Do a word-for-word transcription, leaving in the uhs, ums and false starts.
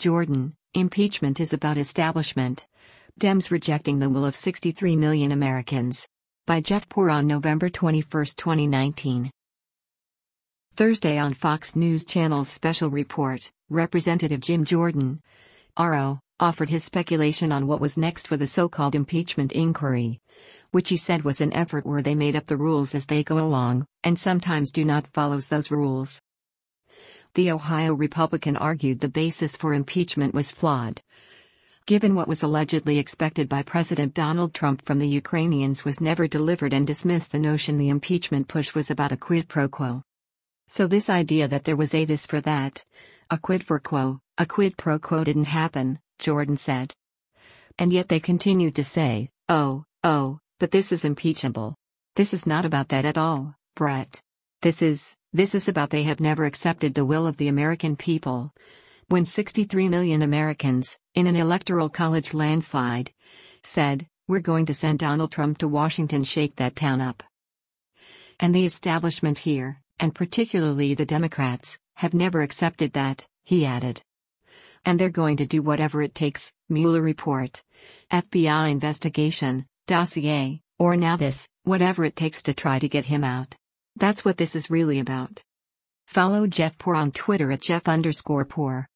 Jordan, impeachment is about establishment. Dems rejecting the will of sixty-three million Americans. By Jeff Poor on November twenty-first, twenty nineteen. Thursday on Fox News Channel's special report, Representative Jim Jordan, R O, offered his speculation on what was next for the so-called impeachment inquiry, which he said was an effort where they made up the rules as they go along, and sometimes do not follow those rules. The Ohio Republican argued the basis for impeachment was flawed. Given what was allegedly expected by President Donald Trump from the Ukrainians was never delivered, and dismissed the notion the impeachment push was about a quid pro quo. So this idea that there was a this for that, a quid for quo, a quid pro quo didn't happen, Jordan said. And yet they continued to say, oh, oh, but this is impeachable. This is not about that at all, Brett. This is, this is about they have never accepted the will of the American people. When sixty-three million Americans, in an electoral college landslide, said, we're going to send Donald Trump to Washington, shake that town up. And the establishment here, and particularly the Democrats, have never accepted that, he added. And they're going to do whatever it takes, Mueller report, F B I investigation, dossier, or now this, whatever it takes to try to get him out. That's what this is really about. Follow Jeff Poor on Twitter at Jeff underscore Poor.